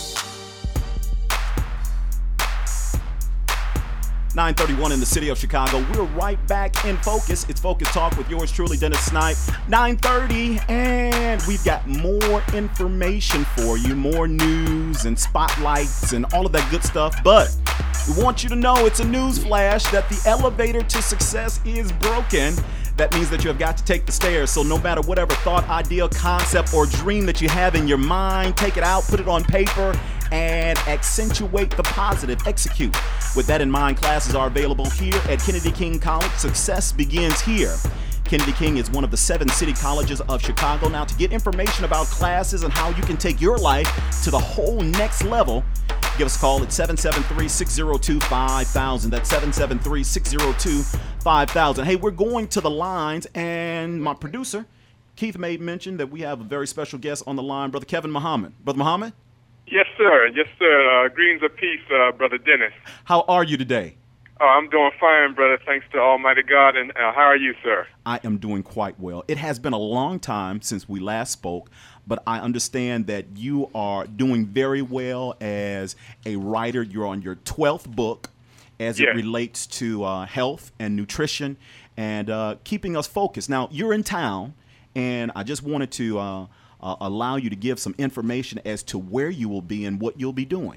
nine thirty-one in the city of Chicago. We're right back in Focus. It's Focus Talk with yours truly, Dennis Snipe. nine thirty, and we've got more information for you, more news and spotlights and all of that good stuff. But we want you to know it's a news flash that the elevator to success is broken. That means that you have got to take the stairs. So no matter whatever thought, idea, concept, or dream that you have in your mind, take it out, put it on paper, and accentuate the positive. Execute. With that in mind, classes are available here at Kennedy King College. Success begins here. Kennedy King is one of the seven city colleges of Chicago. Now, to get information about classes and how you can take your life to the whole next level, give us a call at seven seven three, six zero two, five thousand. That's seven seven three, six zero two, five thousand. Hey, we're going to the lines, and my producer, Keith, made mention that we have a very special guest on the line, Brother Kevin Muhammad. Brother Muhammad? Yes, sir. Yes, sir. Uh, greetings of peace, uh, Brother Dennis. How are you today? Oh, I'm doing fine, brother, thanks to Almighty God. And uh, how are you, sir? I am doing quite well. It has been a long time since we last spoke, but I understand that you are doing very well as a writer. You're on your twelfth book as yes. it relates to uh, health and nutrition and uh, keeping us focused. Now, you're in town, and I just wanted to uh, uh, allow you to give some information as to where you will be and what you'll be doing.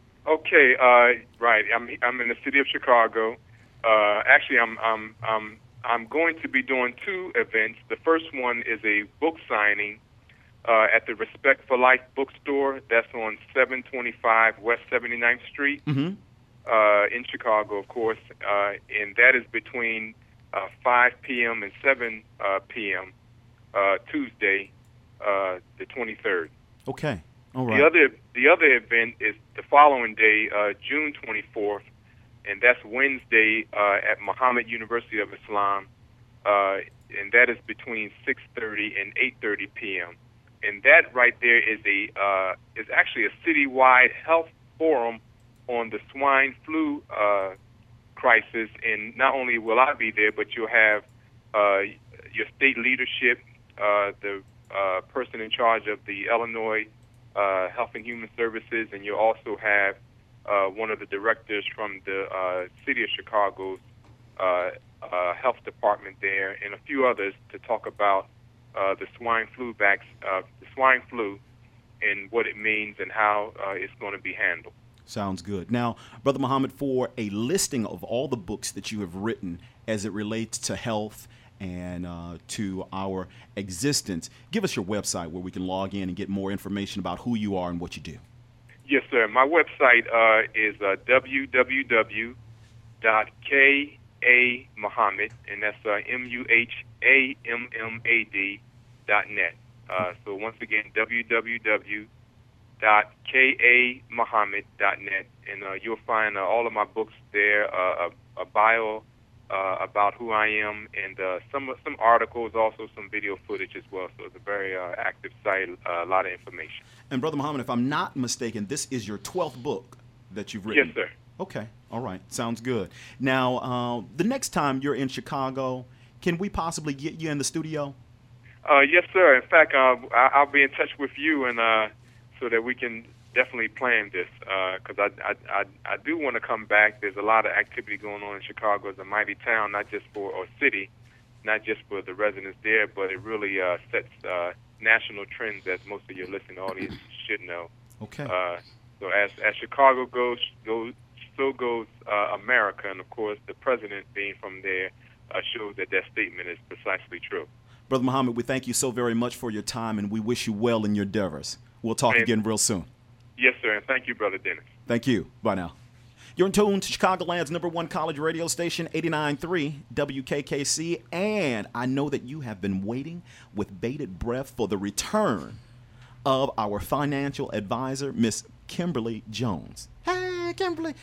Okay, uh, right. I'm I'm in the city of Chicago. Uh, actually, I'm I'm I'm I'm going to be doing two events. The first one is a book signing uh, at the Respect for Life bookstore. That's on seven twenty-five West seventy-ninth Street mm-hmm. uh, in Chicago, of course. Uh, and that is between uh, five p.m. and seven uh, p.m. Uh, Tuesday, uh, the twenty-third. Okay. All right. The other the other event is the following day, uh, June twenty-fourth, and that's Wednesday uh, at Muhammad University of Islam, uh, and that is between six thirty and eight thirty p.m. And that right there is a uh, is actually a citywide health forum on the swine flu uh, crisis. And not only will I be there, but you'll have uh, your state leadership, uh, the uh, person in charge of the Illinois Uh, Health and Human Services, and you also have uh, one of the directors from the uh, City of Chicago's uh, uh, health department there, and a few others to talk about uh, the swine flu vac- uh, the swine flu and what it means and how uh, it's going to be handled. Sounds good. Now, Brother Muhammad, for a listing of all the books that you have written as it relates to health and uh, to our existence, give us your website where we can log in and get more information about who you are and what you do. Yes, sir. My website uh, is uh, w w w dot k a muhammad, and that's uh, M U H A M M A D dot net. Uh, so once again, w w w dot k a muhammad dot net, and uh, you'll find uh, all of my books there, uh, a, a bio Uh, about who I am, and uh, some some articles, also some video footage as well. So it's a very uh, active site, uh, a lot of information. And Brother Muhammad, if I'm not mistaken, this is your twelfth book that you've written. Yes, sir. Okay, all right, sounds good. Now, uh, the next time you're in Chicago, can we possibly get you in the studio? Uh, yes, sir. In fact, uh, I- I'll be in touch with you, and uh, so that we can definitely plan this, because uh, I, I, I, I do want to come back. There's a lot of activity going on in Chicago. It's a mighty town, not just for, or city, not just for the residents there, but it really uh, sets uh, national trends, as most of your listening audience should know. Okay. Uh, so as, as Chicago goes, goes so goes uh, America, and of course the president being from there uh, shows that that statement is precisely true. Brother Muhammad, we thank you so very much for your time, and we wish you well in your endeavors. We'll talk and, again real soon. Yes, sir, and thank you, Brother Dennis. Thank you. Bye now. You're in tune to Chicagoland's number one college radio station, eighty-nine point three W K K C, and I know that you have been waiting with bated breath for the return of our financial advisor, Miss Kimberly Jones. Hey, Kimberly.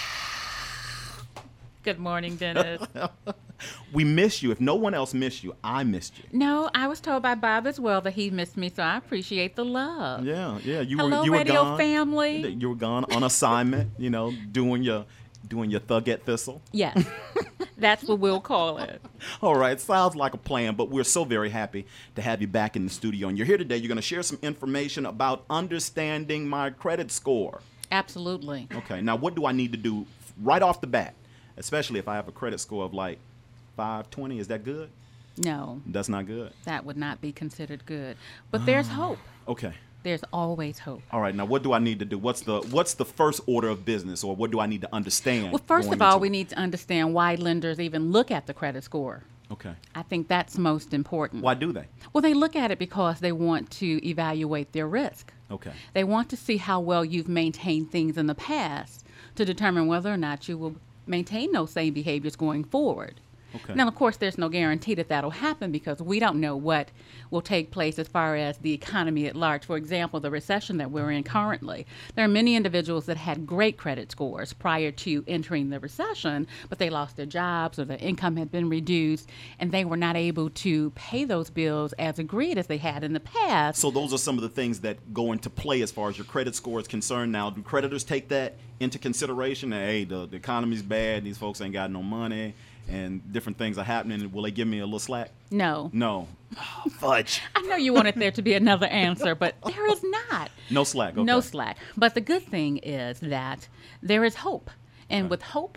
Good morning, Dennis. We miss you. If no one else missed you, I missed you. No, I was told by Bob as well that he missed me, so I appreciate the love. Yeah, yeah. You Hello, were you radio were gone. family. You were gone on assignment, you know, doing your doing your Thugette Thistle. Yes. That's what we'll call it. All right. Sounds like a plan, but we're so very happy to have you back in the studio. And you're here today. You're going to share some information about understanding my credit score. Absolutely. Okay. Now, what do I need to do right off the bat, especially if I have a credit score of like five twenty? Is that good? No. That's not good? That would not be considered good. But there's hope. Okay. There's always hope. All right. Now, what do I need to do? What's the what's the first order of business, or what do I need to understand? Well, first going of all, into we it? need to understand why lenders even look at the credit score. Okay. I think that's most important. Why do they? Well, they look at it because they want to evaluate their risk. Okay. They want to see how well you've maintained things in the past to determine whether or not you will maintain those same behaviors going forward. Okay. Now, of course, there's no guarantee that that'll happen because we don't know what will take place as far as the economy at large. For example, the recession that we're in currently. There are many individuals that had great credit scores prior to entering the recession, but they lost their jobs or their income had been reduced, and they were not able to pay those bills as agreed as they had in the past. So those are some of the things that go into play as far as your credit score is concerned. Now, do creditors take that into consideration? That, hey, the, the economy's bad, these folks ain't got no money, and different things are happening. Will they give me a little slack? No. No. Oh, fudge. I know you wanted there to be another answer, but there is not. No slack. Okay. No slack. But the good thing is that there is hope. And right. with hope,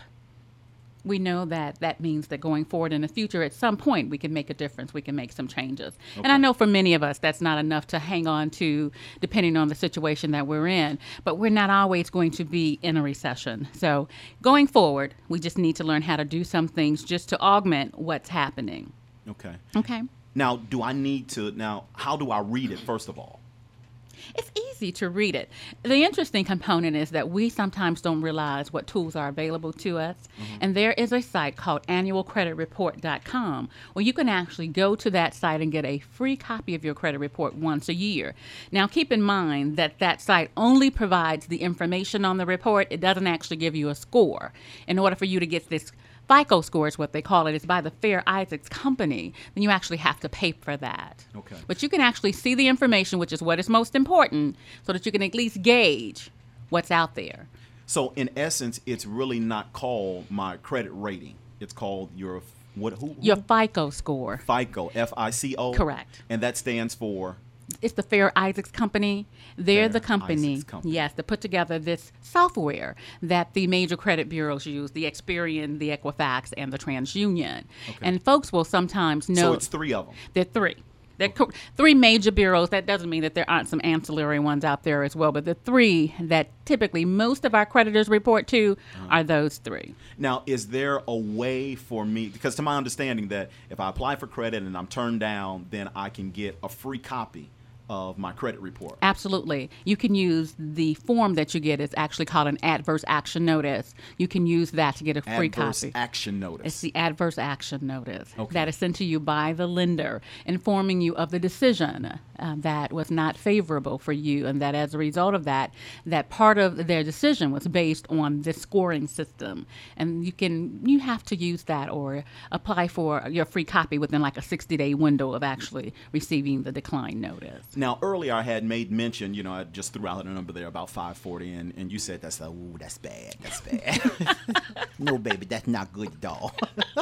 we know that that means that going forward in the future, at some point, we can make a difference. We can make some changes. Okay. And I know for many of us, that's not enough to hang on to, depending on the situation that we're in. But we're not always going to be in a recession. So going forward, we just need to learn how to do some things just to augment what's happening. Okay. Okay. Now, do I need to, now, how do I read it, first of all? It's easy to read it. The interesting component is that we sometimes don't realize what tools are available to us. Mm-hmm. And there is a site called annual credit report dot com where you can actually go to that site and get a free copy of your credit report once a year. Now, keep in mind that that site only provides the information on the report. It doesn't actually give you a score. In order for you to get this FICO score is what they call it. It's by the Fair Isaacs Company. Then you actually have to pay for that. Okay. But you can actually see the information, which is what is most important, so that you can at least gauge what's out there. So in essence, it's really not called my credit rating. It's called your what? Who? who? Your FICO score. FICO, F I C O. Correct. And that stands for. It's the Fair Isaacs Company. They're Fair the company, Isaacs Company, yes, that put together this software that the major credit bureaus use, the Experian, the Equifax, and the TransUnion. Okay. And folks will sometimes know. So it's three of them. There are three. There are three major bureaus. That doesn't mean that there aren't some ancillary ones out there as well, but the three that typically most of our creditors report to uh-huh. are those three. Now, is there a way for me, because to my understanding that if I apply for credit and I'm turned down, then I can get a free copy of my credit report? Absolutely. You can use the form that you get. It's actually called an adverse action notice. You can use that to get a free adverse copy. action notice. It's the adverse action notice okay. that is sent to you by the lender, informing you of the decision uh, that was not favorable for you, and that as a result of that, that part of their decision was based on this scoring system. And you can you have to use that or apply for your free copy within like a sixty-day window of actually receiving the decline notice. Now, earlier I had made mention, you know, I just threw out a number there about five forty, and, and you said that's like, ooh, that's bad, that's bad. No, baby, that's not good at all.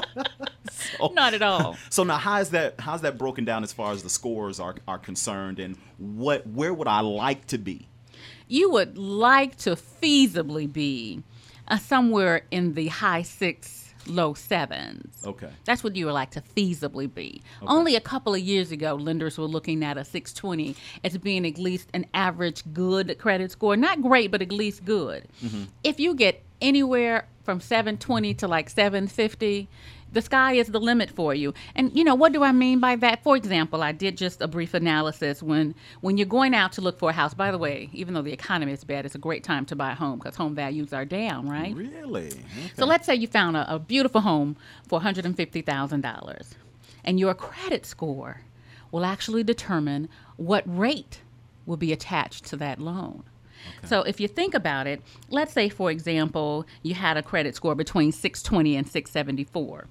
so, not at all. So now, how is that? How's that broken down as far as the scores are are concerned, and what where would I like to be? You would like to feasibly be uh, somewhere in the high six. Low sevens. Okay. That's what you would like to feasibly be. Okay. Only a couple of years ago, lenders were looking at a six twenty as being at least an average good credit score. Not great, but at least good. Mm-hmm. If you get anywhere from seven twenty to like seven fifty, the sky is the limit for you. And, you know, what do I mean by that? For example, I did just a brief analysis when, when you're going out to look for a house. By the way, even though the economy is bad, it's a great time to buy a home because home values are down, right? Really? Okay. So let's say you found a, a beautiful home for one hundred fifty thousand dollars, and your credit score will actually determine what rate will be attached to that loan. Okay. So if you think about it, let's say, for example, you had a credit score between six twenty and six seventy-four.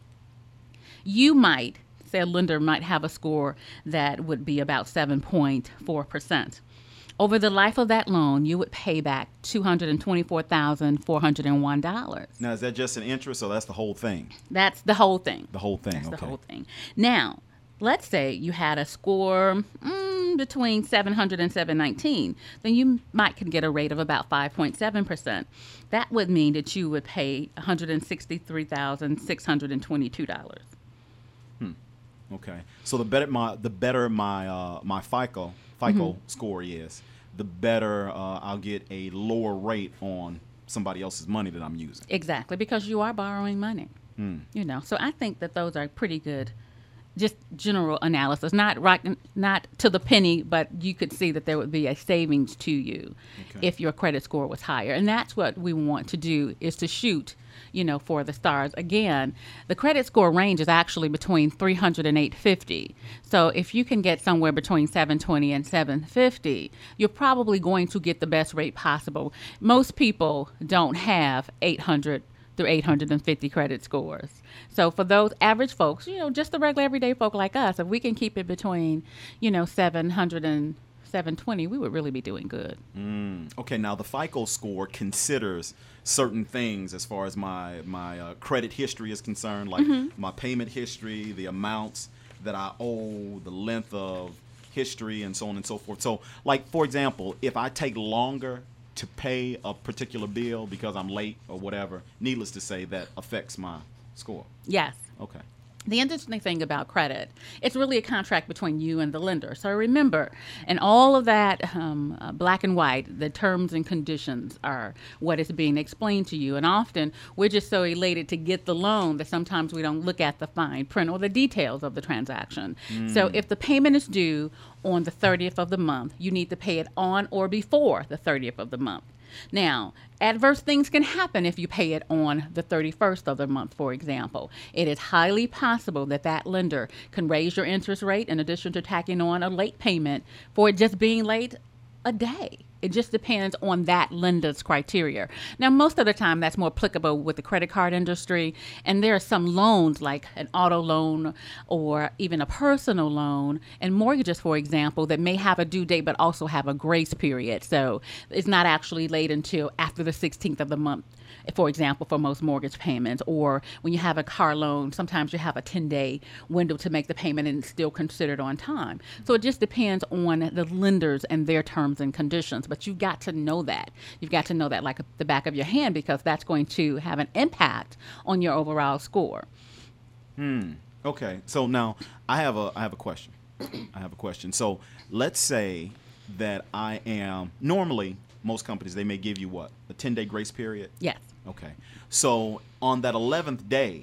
You might, say a lender might have a score that would be about seven point four percent. Over the life of that loan, you would pay back two hundred twenty-four thousand four hundred one dollars. Now, is that just an interest, or that's the whole thing? That's the whole thing. The whole thing, That's okay. the whole thing. Now, let's say you had a score mm, between seven hundred and seven nineteen, then you might can get a rate of about five point seven percent. That would mean that you would pay one hundred sixty-three thousand six hundred twenty-two dollars. Hmm. Okay. So the better my the better my uh, my FICO FICO mm-hmm. score is, the better uh, I'll get a lower rate on somebody else's money that I'm using. Exactly, because you are borrowing money. Hmm. You know, so I think that those are pretty good just general analysis, not right, not to the penny, but you could see that there would be a savings to you okay. if your credit score was higher. And that's what we want to do, is to shoot, you know, for the stars. Again, the credit score range is actually between three hundred and eight fifty. So if you can get somewhere between seven twenty and seven fifty, you're probably going to get the best rate possible. Most people don't have eight hundred through eight hundred fifty credit scores. So for those average folks, you know, just the regular everyday folk like us, if we can keep it between, you know, seven hundred and seven twenty, we would really be doing good. Mm. Okay, now the FICO score considers certain things as far as my my uh, credit history is concerned, like mm-hmm. my payment history, the amounts that I owe, the length of history, and so on and so forth. So, like, for example, if I take longer to pay a particular bill because I'm late or whatever, needless to say, that affects my score. Yes. Okay. The interesting thing about credit, it's really a contract between you and the lender. So remember, and all of that um, uh, black and white, the terms and conditions are what is being explained to you. And often we're just so elated to get the loan that sometimes we don't look at the fine print or the details of the transaction. Mm. So if the payment is due on the thirtieth of the month, you need to pay it on or before the thirtieth of the month. Now, adverse things can happen if you pay it on the thirty-first of the month, for example. It is highly possible that that lender can raise your interest rate in addition to tacking on a late payment for it just being late a day. It just depends on that lender's criteria. Now, most of the time, that's more applicable with the credit card industry. And there are some loans, like an auto loan or even a personal loan, and mortgages, for example, that may have a due date but also have a grace period. So it's not actually late until after the sixteenth of the month, for example, for most mortgage payments. Or when you have a car loan, sometimes you have a ten-day window to make the payment and it's still considered on time. So it just depends on the lenders and their terms and conditions. But you've got to know that. You've got to know that like the back of your hand, because that's going to have an impact on your overall score. Hmm. Okay. So now I have a I have a question. I have a question. So let's say that I am normally, most companies, they may give you what? A ten-day grace period? Yes. Okay. So on that eleventh day,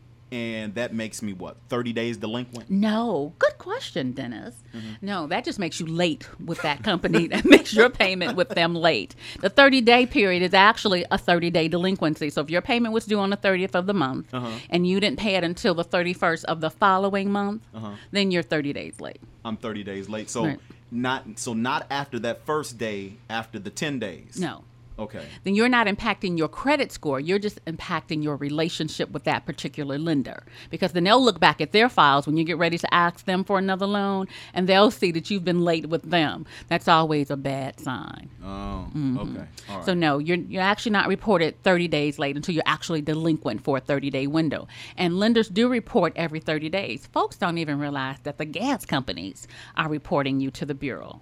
and that makes me what, thirty days delinquent? No. Good question, Dennis. Mm-hmm. No, that just makes you late with that company. That makes your payment with them late. The thirty-day period is actually a thirty-day delinquency. So if your payment was due on the thirtieth of the month uh-huh. and you didn't pay it until the thirty-first of the following month, uh-huh. then you're thirty days late. I'm thirty days late. So right. not so not after that first day, after the ten days. No. Okay. Then you're not impacting your credit score. You're just impacting your relationship with that particular lender. Because then they'll look back at their files when you get ready to ask them for another loan, and they'll see that you've been late with them. That's always a bad sign. Oh, mm-hmm. okay. All right. So no, you're you're actually not reported thirty days late until you're actually delinquent for a thirty-day window. And lenders do report every thirty days. Folks don't even realize that the gas companies are reporting you to the Bureau.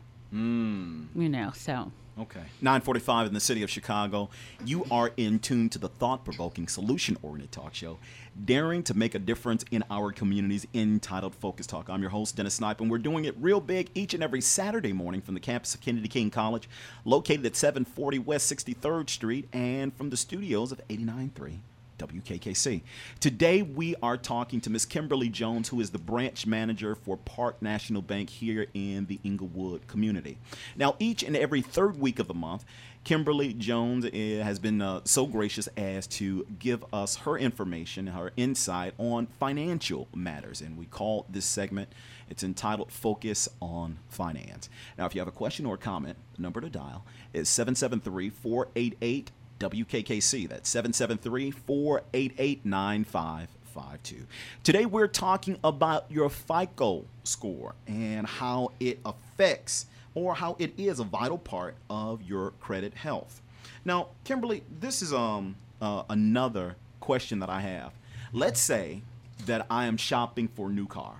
Mm. You know, so... Okay. nine forty-five in the city of Chicago. You are in tune to the thought-provoking, solution-oriented talk show, daring to make a difference in our communities, entitled Focus Talk. I'm your host, Dennis Snipe, and we're doing it real big each and every Saturday morning from the campus of Kennedy King College, located at seven forty West sixty-third Street, and from the studios of eighty-nine point three W K K C. Today we are talking to Miss Kimberly Jones, who is the branch manager for Park National Bank here in the Inglewood community. Now, each and every third week of the month, Kimberly Jones uh, has been uh, so gracious as to give us her information, her insight on financial matters, and we call this segment, it's entitled Focus on Finance. Now, if you have a question or a comment, the number to dial is seven seven three, four eight eight, W K K C. That's seven seven three, four eight eight, nine five five two. Today we're talking about your FICO score and how it affects, or how it is a vital part of your credit health. Now, Kimberly, this is um uh, another question that I have. Let's say that I am shopping for a new car.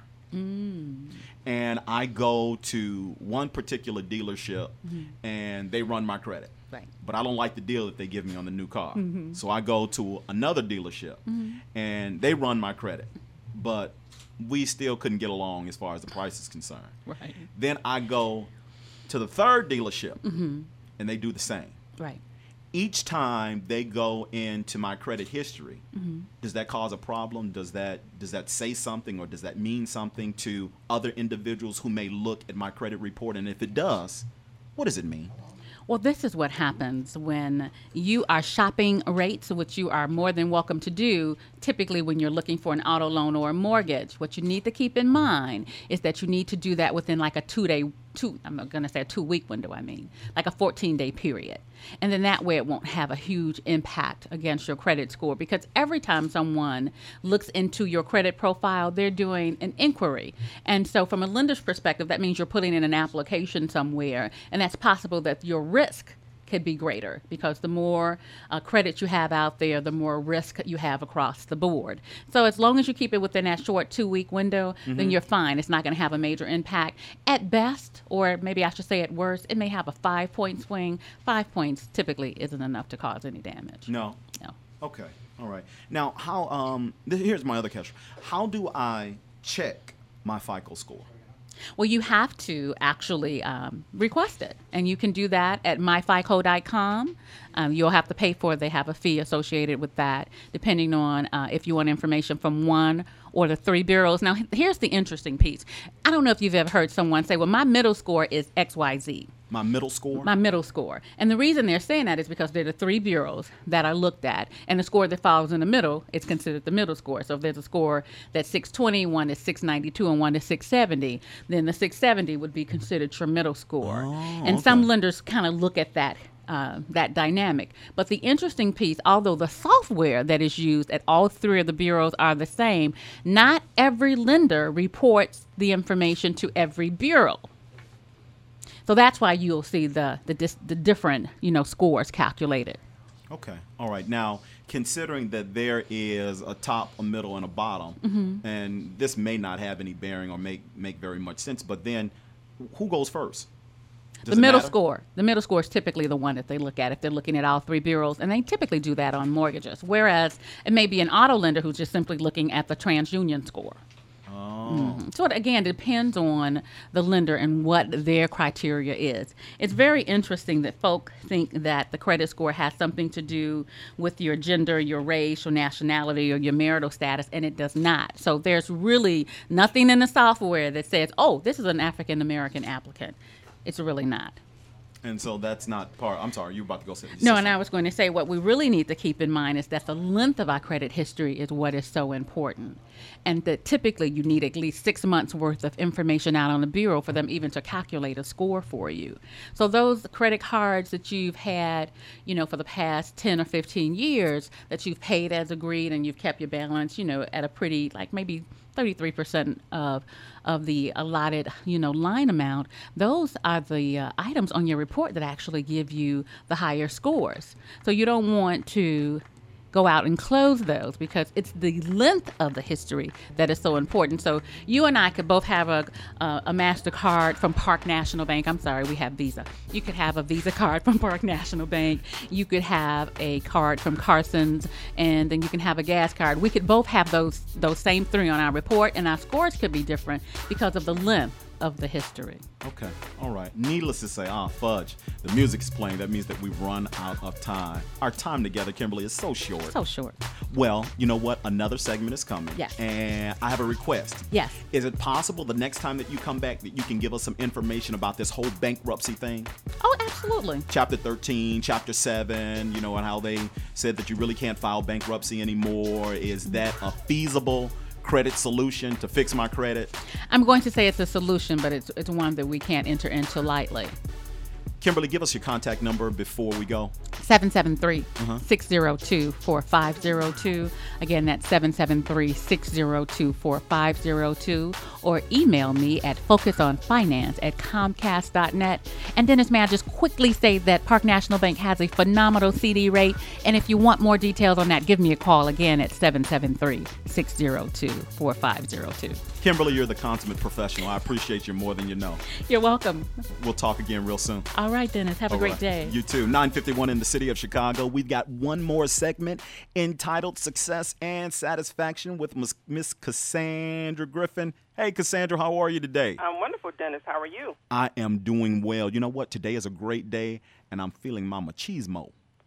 Mm. And I go to one particular dealership mm-hmm. and they run my credit. Right. But I don't like the deal that they give me on the new car. Mm-hmm. So I go to another dealership mm-hmm. and they run my credit. But we still couldn't get along as far as the price is concerned. Right. Then I go to the third dealership mm-hmm. and they do the same. Right. each time they go into my credit history, mm-hmm. does that cause a problem? Does that does that say something, or does that mean something to other individuals who may look at my credit report? And if it does, what does it mean? Well, this is what happens when you are shopping rates, which you are more than welcome to do. Typically, when you're looking for an auto loan or a mortgage, what you need to keep in mind is that you need to do that within like a two-day, two, I'm going to say a two-week window, I mean, like a fourteen-day period. And then that way it won't have a huge impact against your credit score, because every time someone looks into your credit profile, they're doing an inquiry. And so from a lender's perspective, that means you're putting in an application somewhere, and that's possible that your risk could be greater, because the more uh, credit you have out there, the more risk you have across the board. So as long as you keep it within that short two-week window, mm-hmm. then you're fine. It's not going to have a major impact. At best, or maybe I should say at worst, it may have a five-point swing. Five points typically isn't enough to cause any damage. No? No. Okay. All right. Now, how? Um, th- here's my other question. How do I check my FICO score? Well, you have to actually um, request it, and you can do that at my fico dot com. Um, you'll have to pay for it. They have a fee associated with that, depending on uh, if you want information from one or the three bureaus. Now, here's the interesting piece. I don't know if you've ever heard someone say, well, my middle score is X Y Z. My middle score? My middle score. And the reason they're saying that is because they're the three bureaus that are looked at, and the score that falls in the middle is considered the middle score. So if there's a score that's six twenty, one is six ninety-two, and one is six seventy, then the six seventy would be considered your middle score. Oh, and okay. some lenders kind of look at that Uh, that dynamic. But the interesting piece, although the software that is used at all three of the bureaus are the same, not every lender reports the information to every bureau. So that's why you'll see the the, dis- the different, you know, scores calculated. Okay. All right. Now, considering that there is a top, a middle, and a bottom, Mm-hmm. and this may not have any bearing or make, make very much sense, but then who goes first? Does the middle matter? score. The middle score is typically the one that they look at if they're looking at all three bureaus, and they typically do that on mortgages. Whereas it may be an auto lender who's just simply looking at the TransUnion score. Oh. Mm-hmm. So it, again, depends on the lender and what their criteria is. It's very interesting that folk think that the credit score has something to do with your gender, your race, your nationality, or your marital status, and it does not. So there's really nothing in the software that says, oh, this is an African American applicant. It's really not. And so that's not part. I'm sorry, you were about to go say. No, and I was going to say what we really need to keep in mind is that the length of our credit history is what is so important. And that typically you need at least six months worth of information out on the bureau for them even to calculate a score for you. So those credit cards that you've had, you know, for the past ten or fifteen years that you've paid as agreed and you've kept your balance, you know, at a pretty, like maybe thirty-three percent of of the allotted, you know, line amount, those are the uh, items on your report that actually give you the higher scores. So you don't want to go out and close those because it's the length of the history that is so important. So you and I could both have a uh, a MasterCard from Park National Bank. I'm sorry, we have Visa. You could have a Visa card from Park National Bank. You could have a card from Carson's, and then you can have a gas card. We could both have those those same three on our report, and our scores could be different because of the length of the history. Okay. All right. Needless to say, ah, fudge. The music's playing. That means that we've run out of time. Our time together, Kimberly, is so short. So short. Well, you know what? Another segment is coming. Yes. And I have a request. Yes. Is it possible the next time that you come back that you can give us some information about this whole bankruptcy thing? Oh, absolutely. Chapter thirteen, Chapter seven, you know, and how they said that you really can't file bankruptcy anymore. Is that a feasible credit solution to fix my credit? I'm going to say it's a solution, but it's it's one that we can't enter into lightly. Kimberly, give us your contact number before we go. seven seven three, Uh-huh. six zero two, four five zero two. Again, that's seven seven three, six zero two, four five zero two. Or email me at focusonfinance at comcast dot net. And Dennis, may I just quickly say that Park National Bank has a phenomenal C D rate. And if you want more details on that, give me a call again at seven seven three, six zero two, four five zero two. Kimberly, you're the consummate professional. I appreciate you more than you know. You're welcome. We'll talk again real soon. All right, Dennis. Have a All great right. day. You too. nine fifty-one in the city of Chicago. We've got one more segment entitled Success and Satisfaction with Miss- Miss Cassandra Griffin. Hey, Cassandra, how are you today? I'm wonderful, Dennis. How are you? I am doing well. You know what? Today is a great day, and I'm feeling my machismo.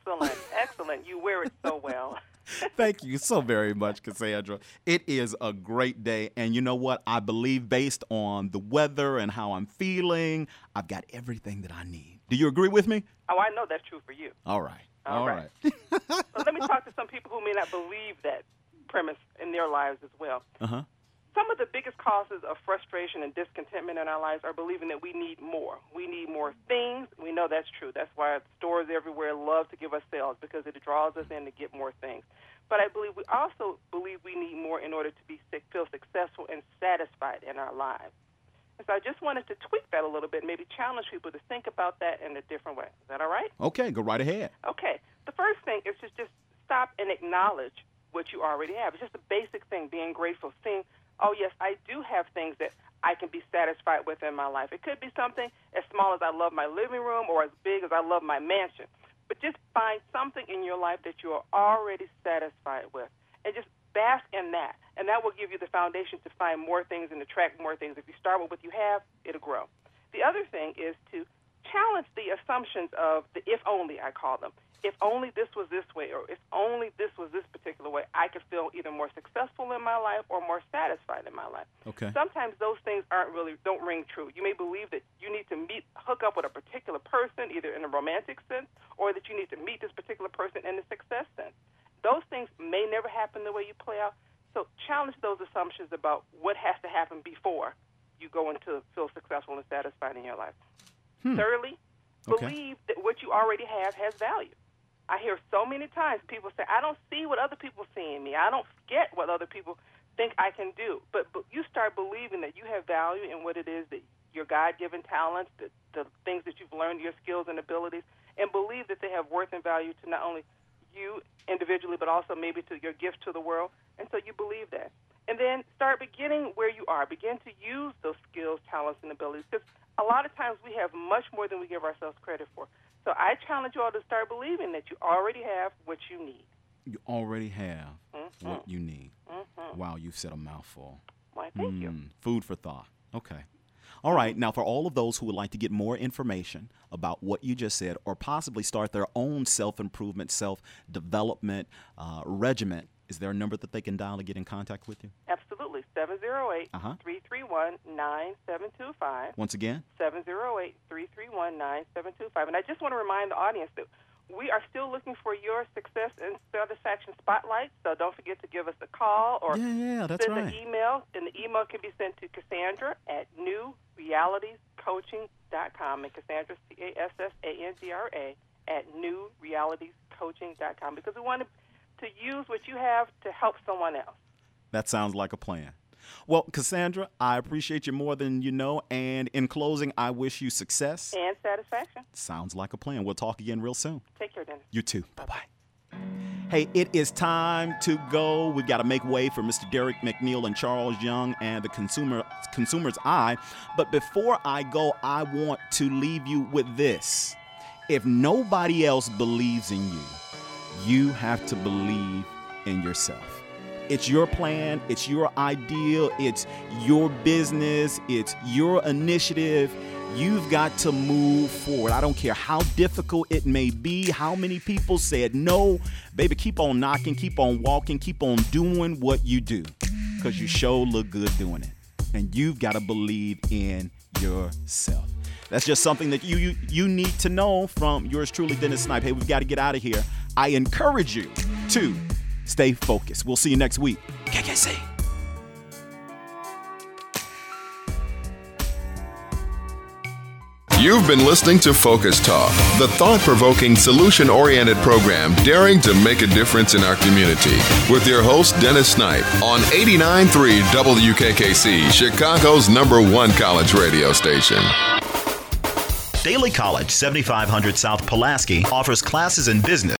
Excellent, excellent. You wear it so well. Thank you so very much, Cassandra. It is a great day. And you know what? I believe based on the weather and how I'm feeling, I've got everything that I need. Do you agree with me? Oh, I know that's true for you. All right. All, All right. right. So let me talk to some people who may not believe that premise in their lives as well. Uh-huh. Some of the biggest causes of frustration and discontentment in our lives are believing that we need more. We need more things. We know that's true. That's why stores everywhere love to give us sales, because it draws us in to get more things. But I believe we also believe we need more in order to be feel successful and satisfied in our lives. And so I just wanted to tweak that a little bit, maybe challenge people to think about that in a different way. Is that all right? Okay, go right ahead. Okay. The first thing is to just stop and acknowledge what you already have. It's just a basic thing, being grateful, seeing, oh, yes, I do have things that I can be satisfied with in my life. It could be something as small as I love my living room or as big as I love my mansion. But just find something in your life that you are already satisfied with and just bask in that. And that will give you the foundation to find more things and attract more things. If you start with what you have, it'll grow. The other thing is to challenge the assumptions of the if only, I call them. If only this was this way, or if only this was this particular way, I could feel either more successful in my life or more satisfied in my life. Okay. Sometimes those things aren't really, don't ring true. You may believe that you need to meet, hook up with a particular person, either in a romantic sense, or that you need to meet this particular person in a success sense. Those things may never happen the way you play out. So challenge those assumptions about what has to happen before you go into feel successful and satisfied in your life. Hmm. Thirdly, Okay. believe that what you already have has value. I hear so many times people say, I don't see what other people see in me. I don't get what other people think I can do. But, but you start believing that you have value in what it is that your God-given talents, the, the things that you've learned, your skills and abilities, and believe that they have worth and value to not only you individually, but also maybe to your gift to the world. And so you believe that. And then start beginning where you are. Begin to use those skills, talents, and abilities. Because a lot of times we have much more than we give ourselves credit for. So I challenge you all to start believing that you already have what you need. You already have mm-hmm. what you need. Mm-hmm. Wow, you've said a mouthful. Why, thank mm, you. Food for thought. Okay. All right. Now, for all of those who would like to get more information about what you just said or possibly start their own self-improvement, self-development uh, regimen, is there a number that they can dial to get in contact with you? Absolutely. seven oh eight, three three one, nine seven two five. Once again? seven oh eight, three three one, nine seven two five. And I just want to remind the audience that we are still looking for your success and satisfaction spotlight, so don't forget to give us a call or yeah, yeah, that's send right. an email. And the email can be sent to Cassandra at new realities coaching dot com. And Cassandra, C A S S A N D R A, at new realities coaching dot com, because we want to, to use what you have to help someone else. That sounds like a plan. Well, Cassandra, I appreciate you more than you know. And in closing, I wish you success. And satisfaction. Sounds like a plan. We'll talk again real soon. Take care, Dennis. You too. Bye-bye. Hey, it is time to go. We've got to make way for Mister Derek McNeil and Charles Young and the consumer Consumer's Eye. But before I go, I want to leave you with this. If nobody else believes in you, you have to believe in yourself. It's your plan, it's your ideal, it's your business, it's your initiative. You've got to move forward. I don't care how difficult it may be, how many people said no. Baby, keep on knocking, keep on walking, keep on doing what you do, because you sure look good doing it. And you've got to believe in yourself. That's just something that you, you you need to know from yours truly, Dennis Snipe. Hey, we've got to get out of here. I encourage you to stay focused. We'll see you next week. K K C. You've been listening to Focus Talk, the thought-provoking, solution-oriented program daring to make a difference in our community. With your host, Dennis Snipe, on eighty-nine point three W K K C, Chicago's number one college radio station. Daly College, seventy-five hundred South Pulaski, offers classes in business,